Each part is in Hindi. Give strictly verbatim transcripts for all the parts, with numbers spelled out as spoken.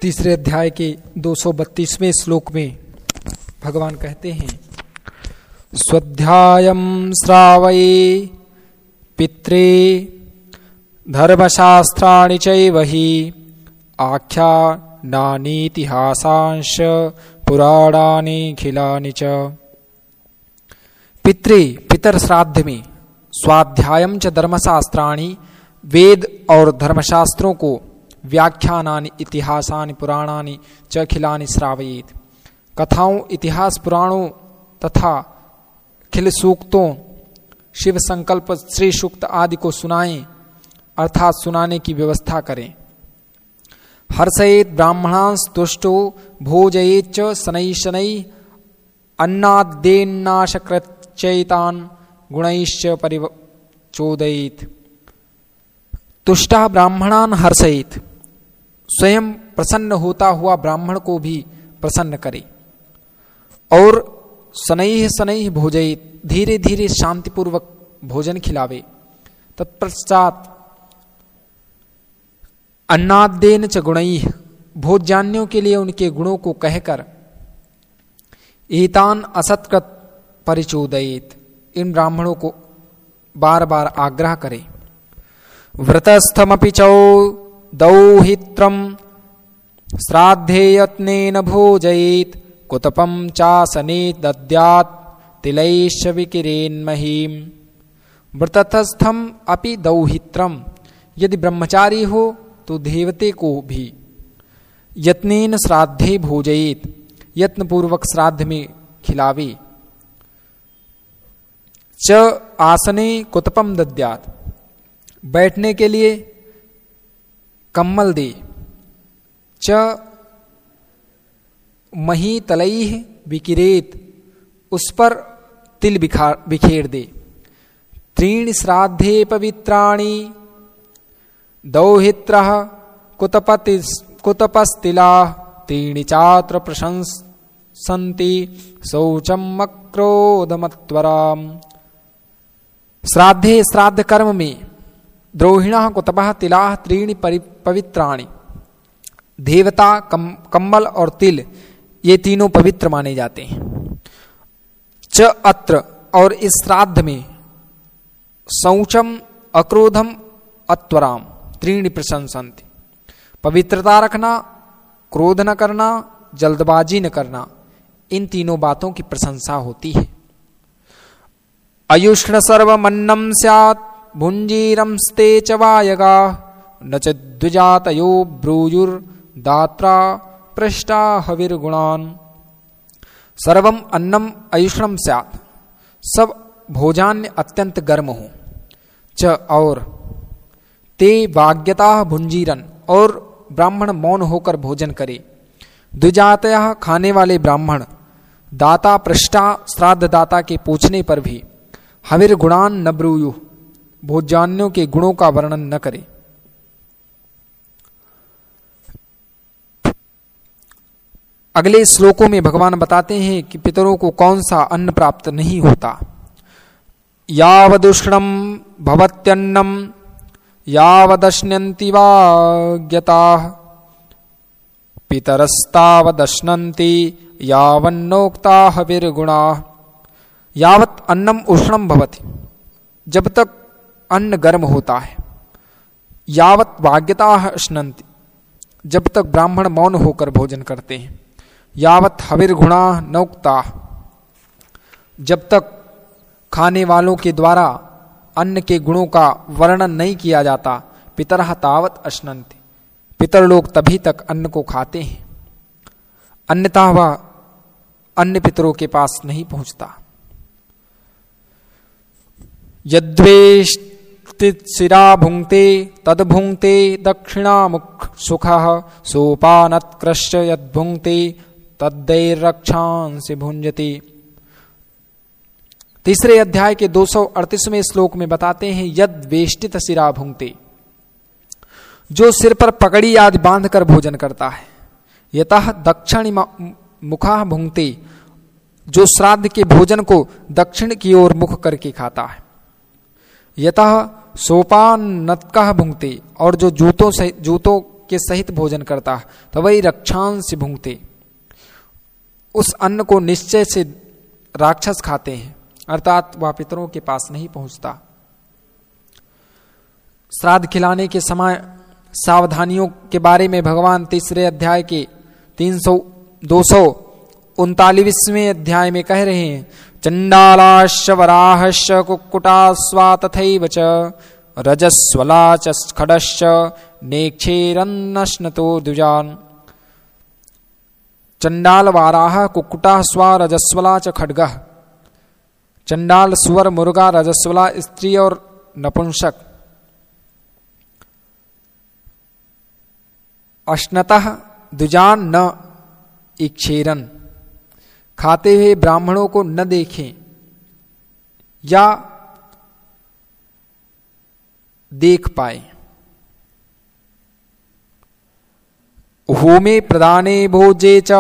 तीसरे अध्याय के दो सौ बत्तीसवें श्लोक में भगवान कहते हैं, स्वाध्यायं श्रावये पित्रे धर्मशास्त्राणि चैव हि आख्यानानीतिहासांश पुराणानि खिलानि च। पित्रे पितर श्राद्ध में स्वाध्यायं च धर्मशास्त्राणि वेद और धर्मशास्त्रों को व्याख्यानानि इतिहासानि पुराणानि च खिलानि श्रावयेत्। कथाओं इतिहास पुराणों तथा खिल सूक्तों शिव संकल्प श्री सूक्त आदि को सुनाएं अर्थात सुनाने की व्यवस्था करें। हर्षयेत् ब्राह्मणांस तुष्टो भोजयेत् च शनै शनै अन्नाद्येन्नाशकृत्यैतान् गुणैश्च परिचोदयेत्। तुष्टा ब्राह्मणान हर्षयेत्, स्वयं प्रसन्न होता हुआ ब्राह्मण को भी प्रसन्न करे। और शनैः शनैः भोजयेत्, धीरे धीरे शांतिपूर्वक भोजन खिलावे। तत्पश्चात अन्नाद्येन च गुणैः, भोज्यान्यों के लिए उनके गुणों को कहकर एतान असत्कृत परिचोदयेत्, इन ब्राह्मणों को बार बार आग्रह करे। व्रतस्थमपि चौ दौहित्रम श्राद्धे यत्नेन भोजयेत् कुतपम चासने दद्यात् तिलैश्च विकिरेन्महीम। व्रतस्थम अपि दौहित्रम, यदि ब्रह्मचारी हो तो देवते को भी यत्नेन श्राद्धे भोजयेत्, यत्न पूर्वक श्राद्ध में खिलावे। च आसने कुतपम दद्यात्, बैठने के लिए कम्मल दे। च मही तलैः विकिरेत, उस पर तिल बिखेर दे। त्रीणि श्राद्धे पवित्राणि दौहित्रः कुतपति कुतपस्तिलाः त्रीणि चात्र प्रशंसन्ति शौचं मक्रोधमत्वराम्। श्राद्धे श्राद्ध कर्म में द्रोहिणः कुतपः तिलाः त्रीणि पवित्राणि, देवता कम, कम्मल और तिल ये तीनों पवित्र माने जाते हैं। च अत्र, और इस श्राद्ध में शौचम अक्रोधम अत्वराम त्रीणि प्रशंसन्ति, पवित्रता रखना, क्रोध न करना, जल्दबाजी न करना, इन तीनों बातों की प्रशंसा होती है। अयुष्ण सर्वमन्नं स्यात् भुंजीरंस्ते च वायगा न च द्विजातयो ब्रूयुर्दात्रा पृष्टा हविर्गुणान्। सर्वम अन्नम अयुष्णम स्यात्, सब भोजान्य अत्यंत गर्म हो। च और ते वाग्यता भुंजीरन, और ब्राह्मण मौन होकर भोजन करे। द्विजातया खाने वाले ब्राह्मण, दाता पृष्ठा श्राद्ध दाता के पूछने पर भी हविर गुणान न ब्रूयु, भोज्यान्यों के गुणों का वर्णन न करे। अगले श्लोकों में भगवान बताते हैं कि पितरों को कौन सा अन्न प्राप्त नहीं होता। यावदुष्णं भवत्यन्नं यावदश्नन्ति वाग्यताः पितरस्तावदश्नन्ति यावन्नोक्ता हविर्गुणाः। यावत् अन्नम उष्णम भवति, जब तक अन्न गर्म होता है। यावत् वाग्यताः अश्नन्ति, जब तक ब्राह्मण मौन होकर भोजन करते हैं। यावत् हविर्गुणाः नोक्ताः, जब तक खाने वालों के द्वारा अन्न के गुणों का वर्णन नहीं किया जाता। पितरः तावत् अश्नन्ति, पितर लोग तभी तक अन्न को खाते हैं, अन्यथा वह अन्य पितरों के पास नहीं पहुंचता। यद्वेष्टिशिरा भुंक्ते तद भुंक्ते दक्षिणामुख सुखः सोपानत्कृश्च यद्भुंक्ते तद्दैर्रक्षांसि भुंजति। तीसरे अध्याय के दो सौ अड़तीसवें श्लोक में बताते हैं, यद वेष्टित शिरा भुंक्ते, जो सिर पर पगड़ी आदि बांधकर भोजन करता है। यतः दक्षिण मुखा भुंक्ते, जो श्राद्ध के भोजन को दक्षिण की ओर मुख करके खाता है। यतः सोपान नत्कः भुंक्ते, और जो जूतों से जूतों के सहित भोजन करता है तो वही रक्षांश भुंगते, उस अन्न को निश्चय से राक्षस खाते हैं, अर्थात वह पितरों के पास नहीं पहुंचता। श्राद्ध खिलाने के समय सावधानियों के बारे में भगवान तीसरे अध्याय के तीन सौ दो सौ उनतालीसवें अध्याय में कह रहे हैं, चंडालाश्च वराहश्च कुक्कुटास्वा तथैव च रजस्वला च खडश्च नेक्षेरन्नश्नतो द्विजान्। चंडाल वाराह कुक्कुटा स्वा रजस्वला च खड्गः। चंडाल सुअर मुर्गा, रजस्वला स्त्री और नपुंसक। अश्नतः द्विजान न इक्षेरन, खाते हुए ब्राह्मणों को न देखें या देख पाए। होमे प्रदाने भोजे च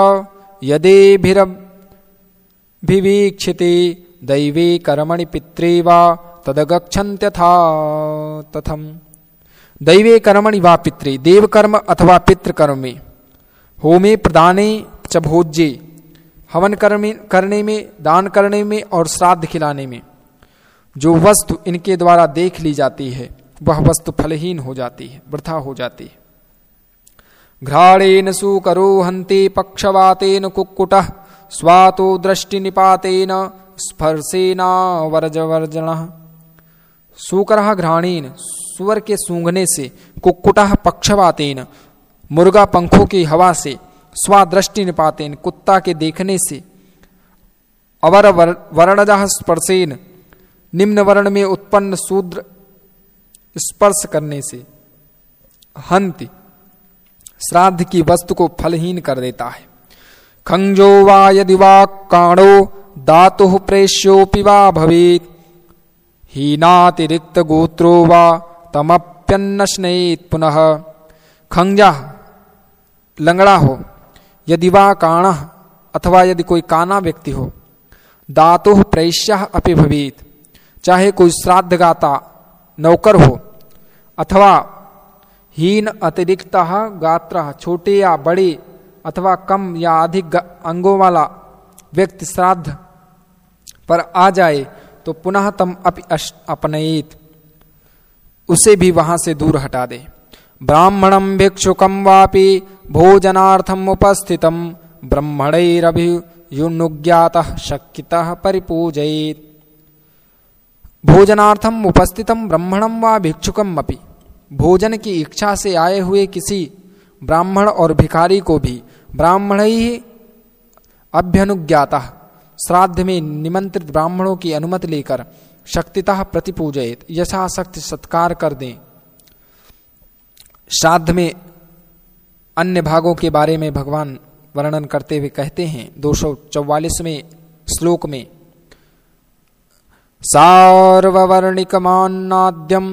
यदेभिरभिवीक्षिते दैवे कर्मणि पित्रे वा तदगच्छन्त्यथा तथम। दैवे कर्मणि वा पित्रे, देव कर्म अथवा पितृ कर्म में, होमे प्रदाने च भोज्ये, हवन करने में, दान करने में और श्राद्ध खिलाने में जो वस्तु इनके द्वारा देख ली जाती है वह वस्तु फलहीन हो जाती है, वृथा हो जाती है। घ्राणेन सुकरो हन्ति पक्षवातेन कुक्कुटः स्वातो दृष्टि निपातेन स्पर्शेना वर्जवर्जनः। सूकरः घ्राणेन, सुअर के सूंघने से, कुक्कुटः पक्षवातेन, मुर्गा पंखों की हवा से, स्वादृष्टि निपातेन, कुत्ता के देखने से, अवर वर्णजः स्पर्शेन, निम्न वर्ण में उत्पन्न शूद्र स्पर्श करने से, हन्ति, श्राद्ध की वस्तु को फलहीन कर देता है। खंजो वा यदि वा काणो दातुः प्रेष्योपि वा भवेत् हीनातिरिक्त गोत्रो वा तमप्यन्नश्नयेत् पुनः। खंजा लंगड़ा हो, यदि वा काणः अथवा यदि कोई काना व्यक्ति हो, दातुः प्रेष्यः अपि भवेत्, चाहे कोई श्राद्ध गाता नौकर हो, अथवा हीन अतिरिक्त गात्र, छोटे या बड़े अथवा कम या अधिक अंगों वाला व्यक्ति श्राद्ध पर आ जाए तो पुनः तम अपि अपनयेत, उसे भी वहां से दूर हटा दे। ब्राह्मणं भिक्षुकं वापि भोजनार्थम उपस्थितं ब्रह्मणैरभियुनुज्ञातः शक्यतः परिपूजयेत्। भोजनार्थम उपस्थितम ब्राह्मणम वा भिक्षुकम अपि, भोजन की इच्छा से आए हुए किसी ब्राह्मण और भिखारी को भी ब्राह्मण ही अभ्यनुज्ञाता, श्राद्ध में निमंत्रित ब्राह्मणों की अनुमति लेकर शक्तितः प्रतिपूजयेत, यथाशक्ति सत्कार कर दें। श्राद्ध में अन्य भागों के बारे में भगवान वर्णन करते हुए कहते हैं दो सौ चौवालीसवें श्लोक में, सार्ववर्णिकमान्नाद्यम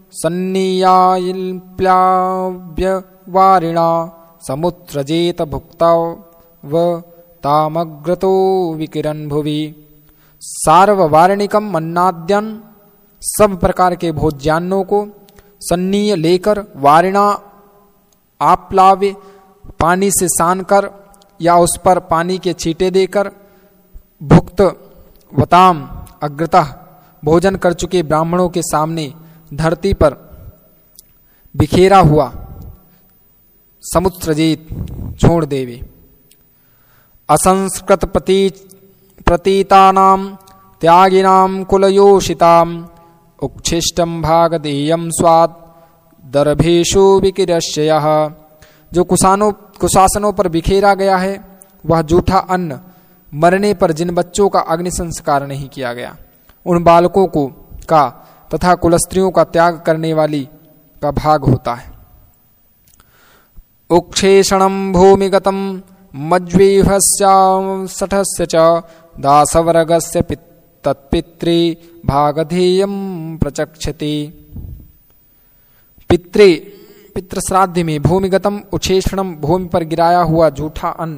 सन्नियायिप्लाव्यवारिणा समुत्रजेत भुक्तव तामग्रतो विकिरण भुवि। सार्ववार्णिकम अन्नाद्यन, सब प्रकार के भोज्यान्नों को, सन्नीय लेकर, वारिणा आप्लाव्य, पानी से सान कर या उस पर पानी के छींटे देकर, भुक्त वताम अग्रतः, भोजन कर चुके ब्राह्मणों के सामने धरती पर बिखेरा हुआ समुत्रजीत छोड़ देवे। असंस्कृत प्रती प्रतीतानाम त्यागिनाम कुलयोषिताम उच्छिष्टम भागदेयम स्वाद दर्भेशु विकिरश्ययः। जो कुशानों कुशासनों पर बिखेरा गया है वह जूठा अन्न, मरने पर जिन बच्चों का अग्नि संस्कार नहीं किया गया उन बालकों को का तथा कुलस्त्रियों का त्याग करने वाली का भाग होता है। उक्षेषणम भूमिगतम मज्वीभस्यासठस्य च दासवर्गस्य तत्पित्रे भागधेयम प्रचक्षति। पित्रे पितृ श्राद्ध में भूमिगतम उक्षेषणम, भूमि पर गिराया हुआ जूठा अन्न,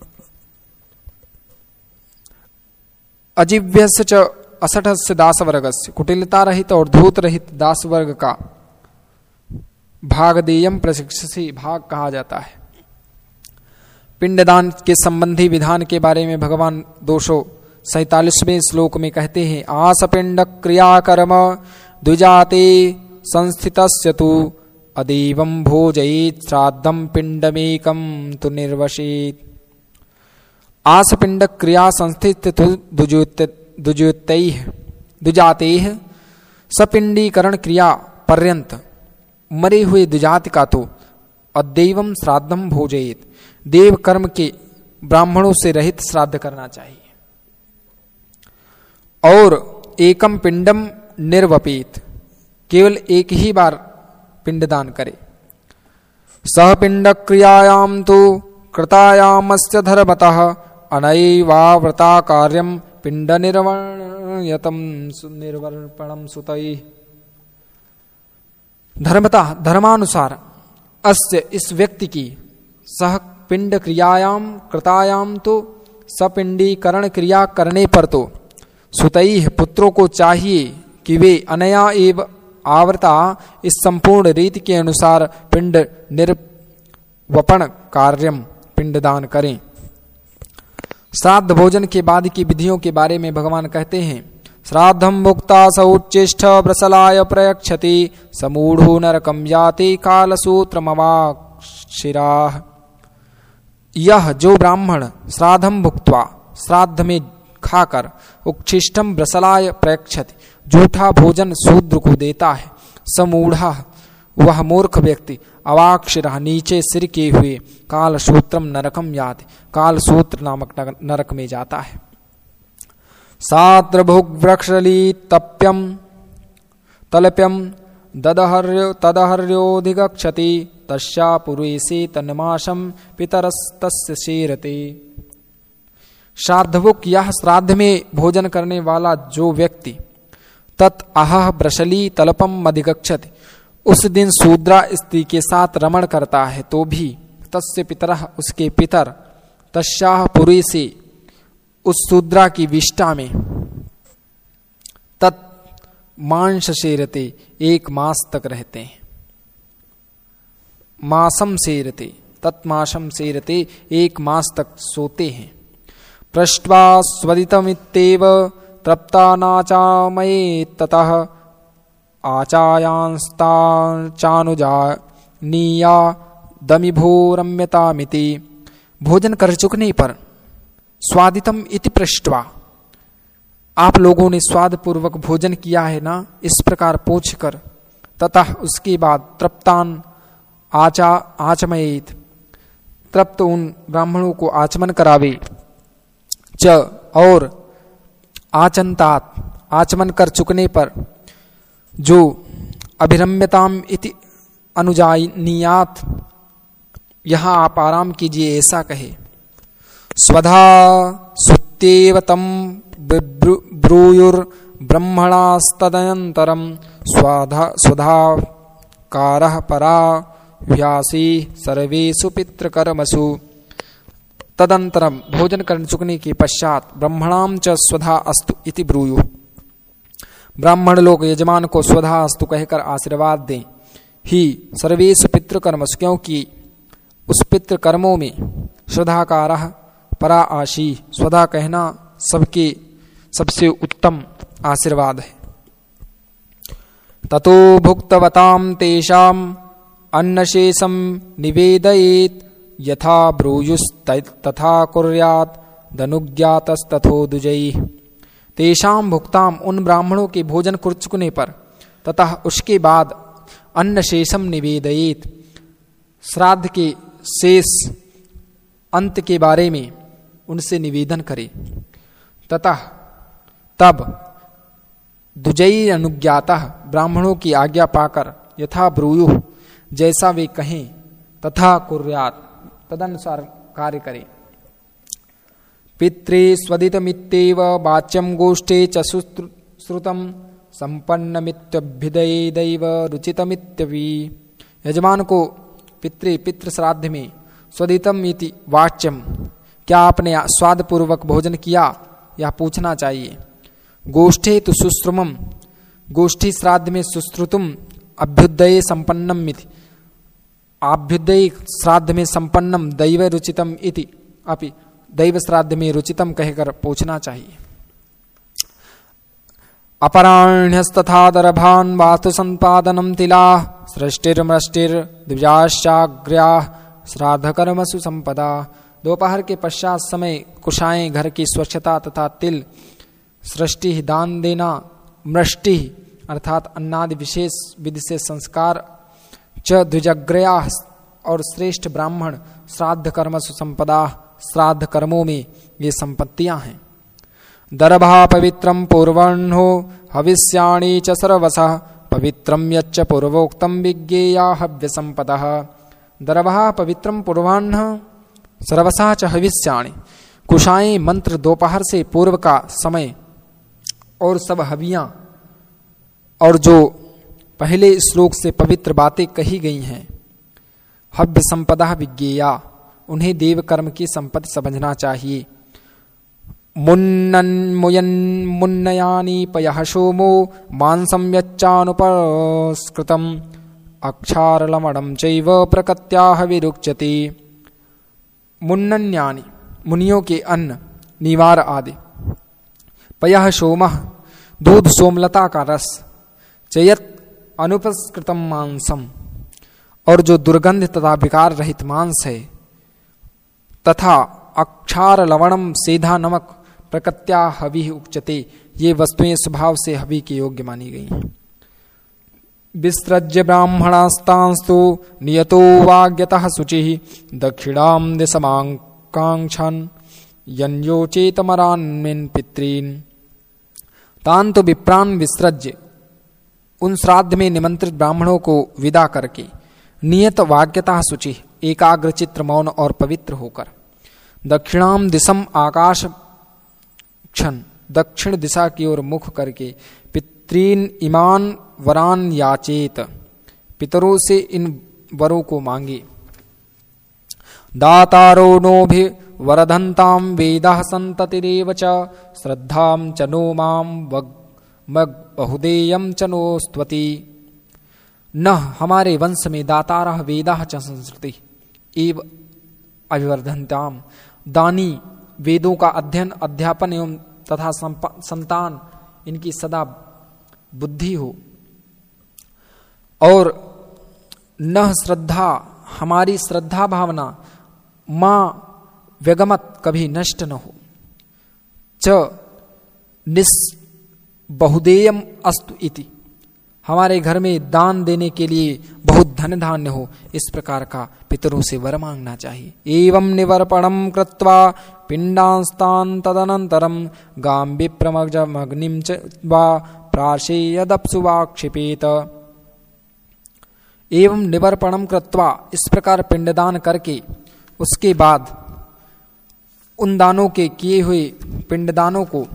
अजीव्यस्य च असठस्य दासवर्गस्य, कुटिलता रहित और धूत रहित दास वर्ग का भागदेयम प्रशिक्षसी, भाग कहा जाता है। पिंडदान के संबंधी विधान के बारे में भगवान दो सौ सैतालीसवें श्लोक में कहते हैं, आस पिंड क्रियाकर्म द्विजाते संस्थितस्य तु अदेवं भोजयेत् श्राद्धं पिंडमेकं तु निर्वसेत्। आस पिंड क्रिया संस्थित दुजुतैः दुजातेः सपिंडीकरण क्रिया पर्यंत मरे हुए दुजाति का तो अदैवम श्राद्धम भोजयेत्, देव कर्म के ब्राह्मणों से रहित श्राद्ध करना चाहिए। और एकम पिंडम निर्वपेत, केवल एक ही बार पिंडदान करे। सह पिंड क्रियायाम तो कृतायामस्य धर्मतः अनैवाव्रता कार्यम पिंड निर्वर्यतम निर्वर्पणम सुतैः। धर्मतः धर्मानुसार अस्य इस व्यक्ति की सह पिंड क्रियायाम कृतायाम तो सपिंडीकरण क्रिया करने पर तो सुतैः पुत्रों को चाहिए कि वे अनया एव आवृता इस संपूर्ण रीति के अनुसार पिंड निर्वपण कार्यम पिंडदान करें। श्राद्ध भोजन के बाद की विधियों के बारे में भगवान कहते हैं, श्राद्धम मुक्ता सौच्चिष्ठ ब्रसलाय प्रयक्षति समूढ़ो नरकम याति कालसूत्रमवाक्षिराः। यह जो ब्राह्मण श्राद्धम भुक्त्वा श्राद्ध में खाकर उच्छिष्टम ब्रसलाय प्रयक्षति झूठा भोजन शूद्र को देता है, समूढ़ा वह मूर्ख व्यक्ति अवाक्षिरः नीचे सिर किए हुए कालसूत्रम नरकम याति कालसूत्र नामक नरक में जाता है। सात्र भुग्वृक्षली तप्यम तलप्यम ददहर्यो तदहर्योधिगच्छति तस्या पुरुषे तन्माशम पितरस्तस्य शेरते। श्राद्धभुक यह श्राद्ध में भोजन करने वाला जो व्यक्ति तत् अहह ब्रशली तलपम अधिगच्छति उस दिन शूद्रा स्त्री के साथ रमण करता है तो भी तस्य पितरः उसके पितर तस्याह पुरी से उस शूद्रा की विष्टा में तत् मांस शेरते एक मास तक रहते हैं। मासम शेरते तत्मासम शेरते एक मास तक सोते हैं। पृष्ट्वा स्वदितमित्येव तृप्तानाचामये ततः आचायांस्ताचानुजानीया दमिभोरम्यतामिति। भोजन कर चुकने पर स्वादितम इति पृष्ट्वा, आप लोगों ने स्वाद पूर्वक भोजन किया है ना, इस प्रकार पूछकर ततः उसके बाद तृप्तान आचा आचमयेत तृप्त उन ब्राह्मणों को आचमन करावे। च और आचंतात आचमन कर चुकने पर जो अभिरम्यताम इति अनुजानीयात, यहां आप आराम कीजिए ऐसा कहे। स्वधा सुत्येव तम ब्रूयुर्ब्रह्मणास्तदनन्तरं स्वधा स्वधाकारः परा व्यासी सर्वेषु पितृकर्मसु। तदंतरम भोजन कर चुकने के पश्चात ब्रह्मणाम च स्वधा अस्तु इति ब्रूयु, ब्राह्मण लोग यजमान को स्वधा अस्तु कहकर आशीर्वाद दें। ही सर्वेषु पितृकर्मसु, क्योंकि उस पितृकर्मों में श्रद्धाकारः परा आशी, स्वधा कहना सबके सबसे उत्तम आशीर्वाद है। ततो भुक्तवताम तेषाम अन्नशेषम निवेदयेत् यथा ब्रूयुस्तथा कुर्यात् धनुज्ञातस्तथो दुजैः। तेषाम भुक्ताम उन ब्राह्मणों के भोजन कर चुकने पर तथा उसके बाद अन्न शेषम निवेदयेत् श्राद्ध के शेष अंत के बारे में उनसे निवेदन करे। तथा तब दुजई अनुज्ञातः ब्राह्मणों की आज्ञा पाकर यथा ब्रूयु जैसा वे कहें तथा कुर्यात् तदनुसार कार्य करे। पित्रे स्वदितमित्येव वाच्यम गोष्ठे च श्रुतम संपन्नमित्यभ्युदयेदैव रुचितमित्यपि। यजमान को पितृ पितृ श्राद्ध में स्वदितम इति वाच्यम, क्या आपने स्वाद पूर्वक भोजन किया, यह पूछना चाहिए। गोष्ठे तो सुश्रुमम, गोष्ठी श्राद्ध में सुश्रुतुम अभ्युदय संपन्नम मिति, आभ्युदय श्राद्ध में संपन्नम दैव रुचितम इति अपि दैव श्राद्ध में रुचितम कहकर पूछना चाहिए। अपराह्ण्यस्तथा दर्भान् वास्तु संपादनम तिला सृष्टिर्मृष्टिर द्विजाश्चाग्र्याः श्राद्ध कर्मसु संपदा। दोपहर के पश्चात समय कुशाएं, घर की स्वच्छता तथा तिल, सृष्टि दान देना, मृष्टि अर्थात अन्नादि विशेष विधि से संस्कार, च द्विजग्रया और श्रेष्ठ ब्राह्मण, श्राद्ध कर्मसु संपदा श्राद्ध कर्मों में ये संपत्तियां हैं। दर्भा पवित्रम पूर्वण्हो हविष्याणि च सर्वसः पवित्रम यच्च पूर्वोक्तम विज्ञेया हव्य संपदः। दर्भा पवित्रम पूर्वाह्न सर्वसः च हविष्याणि। कुशाएं मंत्र दोपहर से पूर्व का समय और सब हवियां और जो पहले श्लोक से पवित्र बातें कही गई हैं, हव्य संपदा विज्ञेया, उन्हें देव कर्म की संपत्ति समझना चाहिए। मुन्नन मुयन मुन्नयानि पयः सोमो मांसं यच्चानुपस्कृतम् अक्षारलमणं चैव प्रकृत्याः विरुच्यते। मुन्नन्यानि मुनियों के अन्न, निवार आदि, पयः सोमः दूध सोमलता का रस, चयत अनुपस्कृतम मांसम और जो दुर्गंध तथा विकार रहित मांस है, तथा अक्षार लवणम सेधा नमक प्रकृत्या हवि उच्यते, ये वस्तुएं स्वभाव से हवि के योग्य मानी गई हैं। विसृज्य ब्राह्मणास्तांस्तु नियतो वाग्यतः शुचिः दक्षिणां दिशमाकांक्षन् यन्योचेतमरान्मिन् पितॄन्। तान तो विप्रान विसृज्य, उन श्राद्ध में निमंत्रित ब्राह्मणों को विदा करके, नियत वाक्यतः शुचि, एकाग्र चित्र मौन और पवित्र होकर, दक्षिणाम दिशम आकाश क्षण, दक्षिण दिशा की ओर मुख करके, पितॄन इमान वरान याचेत, पितरों से इन वरों को मांगे। दातारो नोभि वरधन्ताम वेदः संततिरेव च श्रद्धां च नो मां मग बहुदेयं च नोस्त्वति। न हमारे वंश में दातारः वेदाः च संस्कृति एव अभिवर्धन्ताम, दानी वेदों का अध्ययन अध्यापन एवं तथा संतान इनकी सदा बुद्धि हो। और न श्रद्धा, हमारी श्रद्धा भावना मां व्यगमत कभी नष्ट न हो। च निस बहुदेयम अस्तु इति, हमारे घर में दान देने के लिए बहुत धन धान्य हो, इस प्रकार का पितरों से वर मांगना चाहिए। एवं निवर्पणम कृत्वा पिंडांस्तान तदनंतरम गाम विप्रमग्निम च वा प्राशेयदप्सु वा क्षिपेत। एवं निवर्पणम कृत्वा, इस प्रकार पिंडदान करके उसके बाद उन दानों के किए हुए पिंडदानों को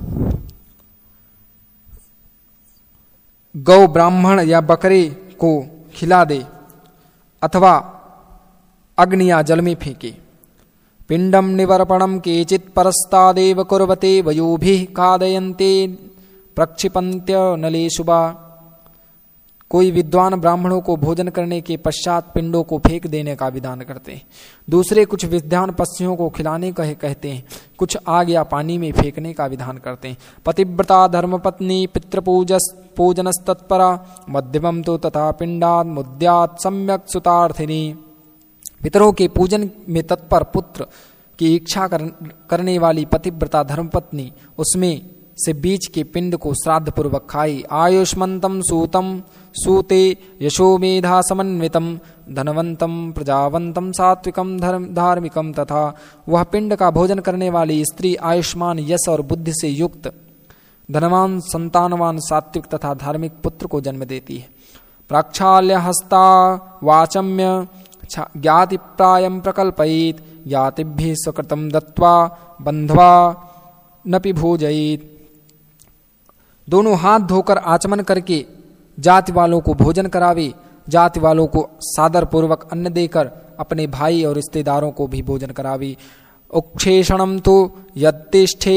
गौ ब्राह्मण या बकरे को खिला दे अथवा अग्नि या जल में फेंके। पिंडम निवर्पणम केचित परस्तादेव कुर्वते वयोभिः खादयन्ते प्रक्षिपन्त्य नलेषुवा। कोई विद्वान ब्राह्मणों को भोजन करने के पश्चात पिंडों को फेंक देने का विधान करते हैं। दूसरे कुछ विद्वान पक्षियों को खिलाने का कहते हैं, कुछ आग या पानी में फेंकने का विधान करते हैं। पतिव्रता धर्मपत्नी पितृपूजस पूजनस तत्परा मध्यमम तो तथा पिंडात मुद्यात सम्यक सुतार्थिनी। पितरों के पूजन में तत्पर पुत्र की इच्छा कर, करने वाली पतिव्रता धर्मपत्नी उसमें से बीच के पिंड को श्राद्ध पूर्वक खाई। आयुष्मंतम सूतम सूते यशोमेधा समन्वितम धनवंतम प्रजावंतम सात्विकम धर्म धार्मिकम तथा वह पिंड का भोजन करने वाली स्त्री आयुष्मान यश और बुद्धि से युक्त धनवान संतानवान सात्विक तथा धार्मिक पुत्र को जन्म देती है। प्रक्षाल्य हस्ता वाचम्य ज्ञाति प्रायम प्रकल्पयित ज्ञातिभ्य सुकृतम दत्वा बंधवा नपि भोजयित। दोनों हाथ धोकर आचमन करके जाति वालों को भोजन करावे, जाति वालों को सादर पूर्वक अन्न देकर अपने भाई और रिश्तेदारों को भी भोजन करावे। उक्षेषणम तो यत्तिष्ठे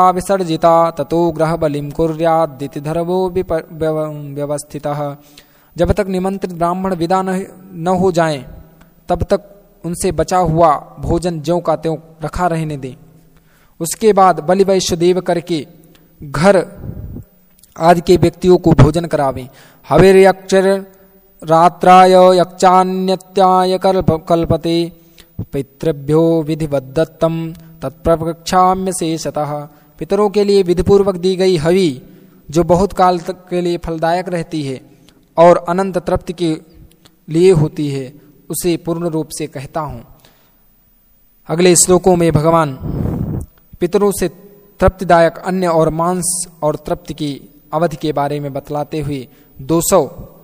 द्याविप्राविसर्जिता ततो ग्रह बलिम कुर्यात् दितिधर्वो व्यवस्थितः। जब तक निमंत्रित ब्राह्मण विदा न, न हो जाएं, तब तक उनसे बचा हुआ भोजन ज्यों का त्यों रखा रहने दें। उसके बाद बलि वैश्य देव करके घर आदि के व्यक्तियों को भोजन करावें। हविर यक्षर रात्राय यक्षान्यत्याय कल्प कल्पते पितृभ्यो विधिवद्दत्तम तत्प्रवक्ष्याम्य शेषतः। पितरों के लिए विधिपूर्वक दी गई हवि जो बहुत काल तक के लिए फलदायक रहती है और अनंत तृप्ति के लिए होती है, उसे पूर्ण रूप से कहता हूं। अगले श्लोकों में भगवान पितरों से तृप्तिदायक अन्न और मांस और तृप्ति की अवधि के बारे में बतलाते हुए दो सौ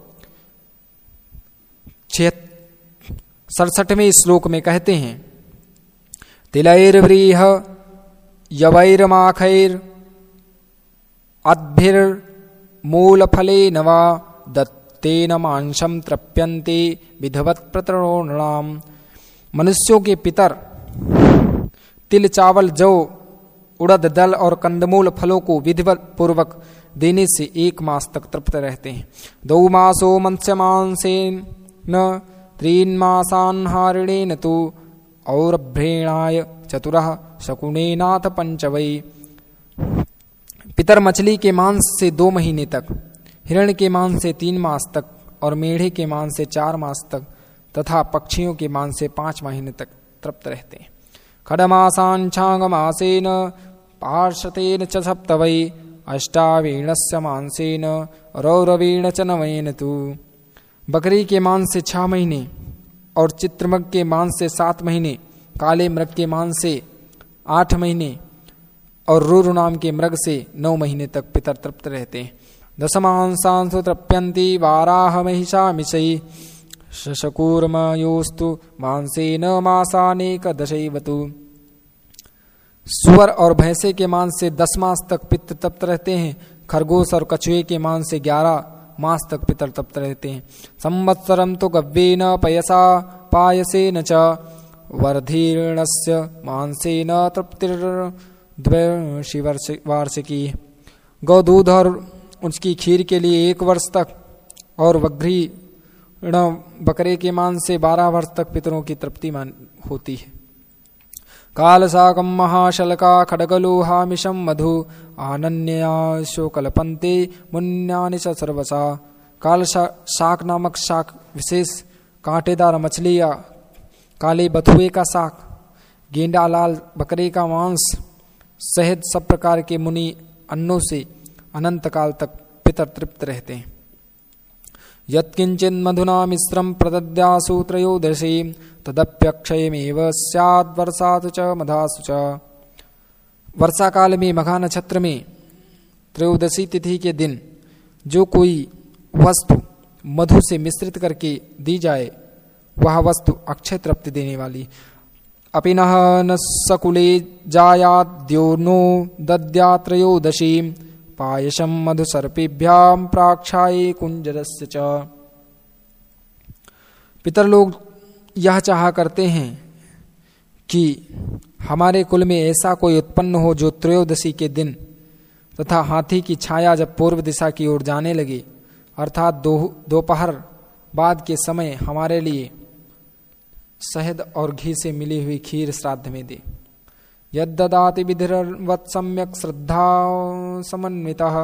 सड़सठवें श्लोक में कहते हैं, तिलैर्व्रीह यवैर्माखैर अद्भिर मूलफलेन वा दत्तेन मांसम तृप्यन्ते विधवत् प्रतरोणाम। मनुष्यों के पितर तिल, चावल, जौ, उड़द दल और कंदमूल फलों को विधिवत पूर्वक देने से एक मास तक तृप्त रहते हैं। दो मासो मत्स्य मांसेन न त्रीन मासान हारिणेन तु और भ्रेणाय चतुरः शकुनेनाथ पंचवै। पितर मछली के मांस से दो महीने तक, हिरण के मांस से तीन मास तक और मेढ़े के मांस से चार मास तक तथा पक्षियों के मांस से पांच महीने तक तृप्त रहते हैं। खडमासान छांगमासेन पार्षतेन च सप्तवै अष्टावीणस्य मांसेन रौरवीण च नवेन तु। बकरी के मांस से छह महीने और चित्रमृग के मांस से सात महीने, काले मृग के मांस से आठ महीने और रूरु नाम के मृग से नौ महीने तक पितर तृप्त रहते हैं। दशमांसांसु तृप्यन्ति वाराह महिषा मिषयी शशकूर्मयोस्तु मांसेन मासानेक दशैवतु। सुअर और भैंसे के मांस से दस मास तक पितर तृप्त रहते हैं। खरगोश और कछुए के मांस से ग्यारह मास तक पितर तृप्त रहते हैं। संवत्सरम तो गव्येन पयसा पायसेन च वर्धीर्णस्य मांसेन तृप्तिर्द्वयशि वार्षिकी। गौ दूध और उसकी खीर के लिए एक वर्ष तक और वघ्री बकरे के मांस से बारह वर्ष तक पितरों की तृप्ति होती है। कालसाकम महाशलका खड्गलोहामिषम मधु आनन्या शोकल्पन्ते मुन्यानि च सर्वसा। काल शाक नामक शाक विशेष कांटेदार मछली या काले बथुए का शाक, गेंडा लाल बकरे का मांस सहित सब प्रकार के मुनि अन्नों से अनंत काल तक पितर तृप्त रहते हैं। यत्किंचित मधुना मिश्रम प्रदद्यासु त्रयोदशी तदप्यक्षयमेव स्याद् वर्षासु च मधासु च। वर्षा काल में मघा नक्षत्र में त्रयोदशी तिथि के दिन जो कोई वस्तु मधु से मिश्रित करके दी जाए वह वस्तु अक्षय तृप्ति देने वाली। अपिनः न सकुले जायाद्योनो दद्या त्रयोदशी पायसम मधुसर्पिभ्याम प्राक्षाये कुंजरस्य च। पितर लोग यह चाहा करते हैं कि हमारे कुल में ऐसा कोई उत्पन्न हो जो त्रयोदशी के दिन तथा हाथी की छाया जब पूर्व दिशा की ओर जाने लगे अर्थात दोपहर बाद के समय हमारे लिए शहद और घी से मिली हुई खीर श्राद्ध में दे। यद्ददाति विधिर्वत् सम्यक् श्रद्धा समन्वितः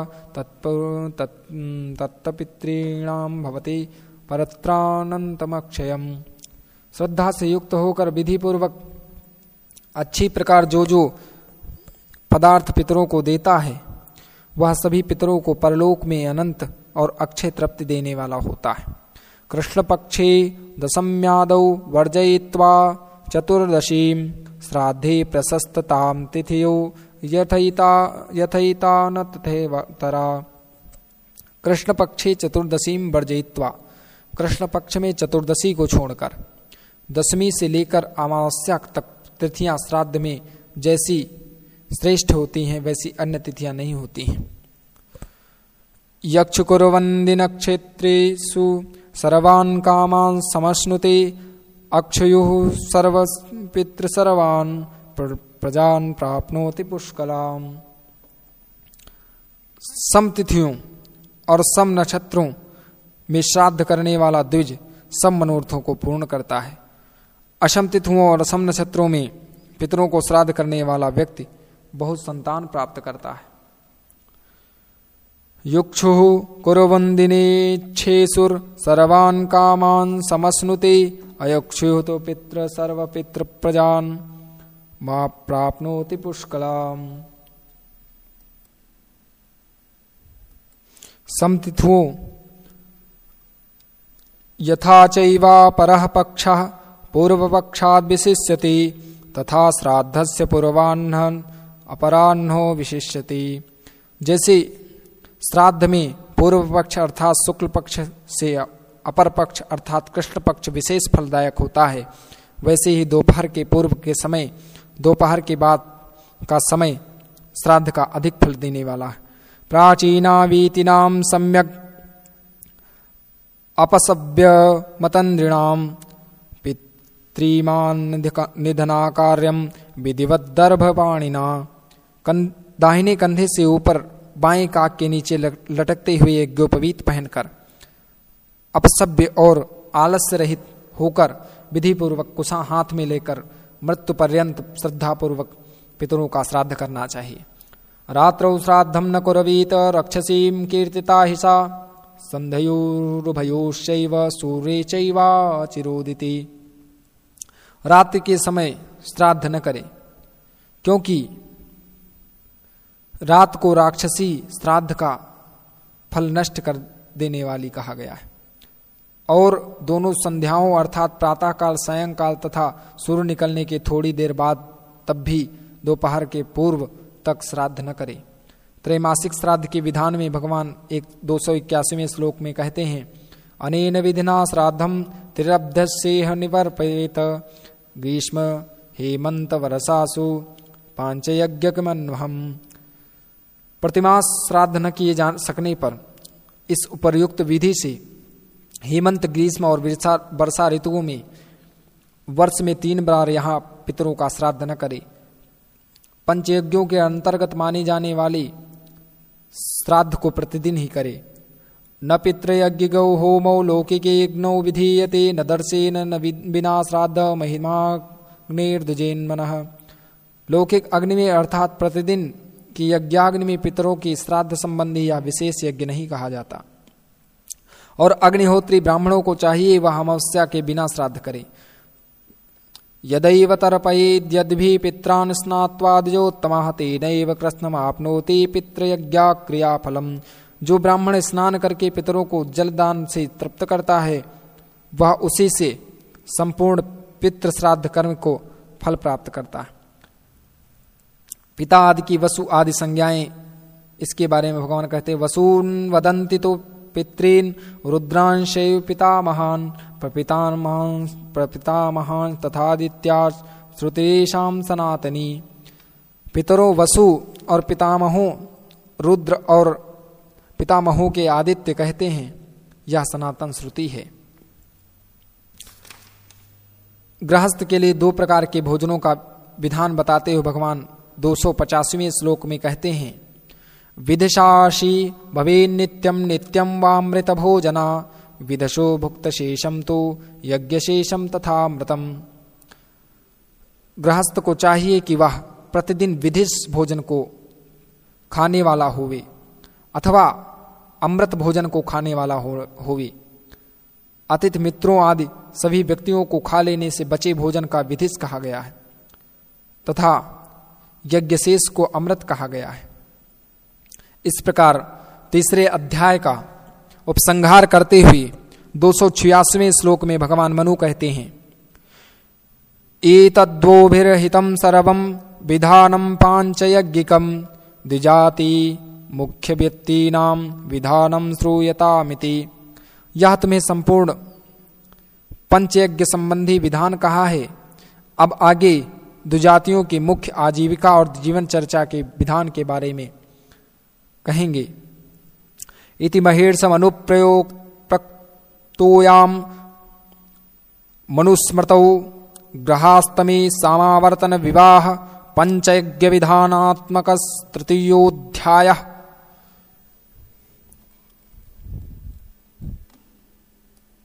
तत्तपितॄणां भवति परत्रानन्तमक्षयम्। श्रद्धा से युक्त होकर विधि पूर्वक अच्छी प्रकार जो जो पदार्थ पितरों को देता है वह सभी पितरों को परलोक में अनंत और अक्षय तृप्ति देने वाला होता है। कृष्ण पक्षे दशम्यादौ वर्जयित्वा चतुर्दशीं श्राद्धे प्रशस्ततां तिथियो यथैता यथैता न तथैवतरा। कृष्ण पक्षे चतुर्दशीं वर्जयित्वा, कृष्ण पक्ष में चतुर्दशी को छोड़कर दशमी से लेकर अमावस्या तक तिथियां श्राद्ध में जैसी श्रेष्ठ होती हैं वैसी अन्य तिथियां नहीं होती हैं। यक्ष कुर्वन्ति नक्षत्रेषु सर्वान् कामान् समश्नुते अक्षयुः सर्वपितृ सर्वान् प्रजान् प्राप्नोति पुष्कलाम्। सम तिथियों और सम नक्षत्रों में श्राद्ध करने वाला द्विज सब मनोरथों को पूर्ण करता है। अशम तिथुओं और असम नक्षत्रों में पितरों को श्राद्ध करने वाला व्यक्ति बहुत संतान प्राप्त करता है। युक्षु कुरुवंदिने छेसुर सर्वान् कामान् समश्नुते अयुक्षु तो पितृ सर्व पितृ प्रजान मा प्राप्नोति पुष्कलाम। समतिथुओं यथा चैवा परः पक्षः पूर्वपक्षाद् विशिष्यति तथा श्राद्धस्य पूर्वाह्न अपराह्नो विशिष्यति। जैसे श्राद्ध में पूर्व पक्ष अर्थात शुक्ल पक्ष से अपर पक्ष अर्थात कृष्ण पक्ष विशेष फलदायक होता है, वैसे ही दोपहर के पूर्व के समय दोपहर के बाद का समय श्राद्ध का अधिक फल देने वाला है। प्राचीना वीतिनाम सम्यक अपसभ्य मतंद्रिणाम पितृमान निधना कार्यम विधिवत दर्भपाणिना। दाहिने कंधे से ऊपर बाएं काक के नीचे लटकते हुए यज्ञोपवीत पहनकर अपसभ्य और आलस्य रहित होकर विधि पूर्वक कुशा हाथ में लेकर मृत्यु पर्यंत श्रद्धा पूर्वक पितरों का श्राद्ध करना चाहिए। रात्रौ श्राद्धम न कुरवीत रक्षसीम कीर्तिता हिसा संध्योरुभयोश्चैव सूर्ये चैवा चिरोदिति। रात्रि के समय श्राद्ध न करे, क्योंकि रात को राक्षसी श्राद्ध का फल नष्ट कर देने वाली कहा गया है। और दोनों संध्याओं अर्थात प्रातःकाल सायंकाल तथा सूर्य निकलने के थोड़ी देर बाद तब भी दोपहर के पूर्व तक श्राद्ध न करे। त्रैमासिक श्राद्ध के विधान में भगवान एक दो सौ इक्यासीवें श्लोक में कहते हैं, अनेन विधिना श्राद्धम त्रिरब्धस्येह निवर्पयेत ग्रीष्म हेमंत वरसासु पांचयज्ञकमन्वहम्। प्रतिमास श्राद्ध न किए जा सकने पर इस उपर्युक्त विधि से हेमंत ग्रीष्म और वर्षा ऋतुओं में वर्ष में तीन बार यहाँ पितरों का श्राद्ध न करे। पंचयज्ञों के अंतर्गत माने जाने वाली श्राद्ध को प्रतिदिन ही करे। न पितृयज्ञ गौ होमौ लौकिके यज्ञौ विधीयते न दर्शेन न बिना श्राद्ध महिमाग्नेर्द्विजेन मनः। लौकिक अग्नि में अर्थात प्रतिदिन की यज्ञाग्नि में पितरों की श्राद्ध संबंधी या विशेष यज्ञ नहीं कहा जाता। और अग्निहोत्री ब्राह्मणों को चाहिए वह अमावस्या के बिना श्राद्ध करे। यदैव तर्पयेद्यद्भिः पित्रान् स्नात्वाद्योत्तमः तेनैव कृत्स्नमाप्नोति पितृयज्ञा क्रियाफलम्। जो ब्राह्मण स्नान करके पितरों को जलदान से तृप्त करता है वह उसी से संपूर्ण पितृ श्राद्ध कर्म को फल प्राप्त करता है। पिता आदि की वसु आदि संज्ञाएं इसके बारे में भगवान कहते हैं, वसून वदन्ति तो पितॄन् रुद्रांशैव पितामहान् प्रपितामहान् प्रपितामहान् तथादित्या श्रुतेषां सनातनी। पितरों वसु और पितामहों रुद्र और पितामहों के आदित्य कहते हैं, यह सनातन श्रुति है। गृहस्थ के लिए दो प्रकार के भोजनों का विधान बताते हुए भगवान दो सौ पचासवें श्लोक में कहते हैं, विदशाशी भवे नित्यम नित्यम वामृत भोजना विदशो भुक्त शेषम तो यज्ञ शेषम तथा मृतम। गृहस्थ को चाहिए कि वह प्रतिदिन विधिश भोजन को खाने वाला होवे अथवा अमृत भोजन को खाने वाला हो होवे। अतिथि मित्रों आदि सभी व्यक्तियों को खा लेने से बचे भोजन का विधिश कहा गया है तथा यज्ञ शेष को अमृत कहा गया है। इस प्रकार तीसरे अध्याय का उपसंहार करते हुए दो सौ छियासवें श्लोक में भगवान मनु कहते हैं, एतद्वोभिर्हितं सर्वं विधानं पांचयज्ञिकं द्विजाति मुख्य व्यक्तीनां विधानं श्रूयतामिति। यह तुम्हें संपूर्ण पंचयज्ञ संबंधी विधान कहा है। अब आगे द्विजातियों की मुख्य आजीविका और जीवन चर्चा के विधान के बारे में कहेंगे। इति महेर्षम अनुप्रयोग प्रक्तोयाम मनुस्मृतौ ग्रहास्तमे सामावर्तन विवाह पंचयज्ञ विधानात्मक तृतीयोध्याय।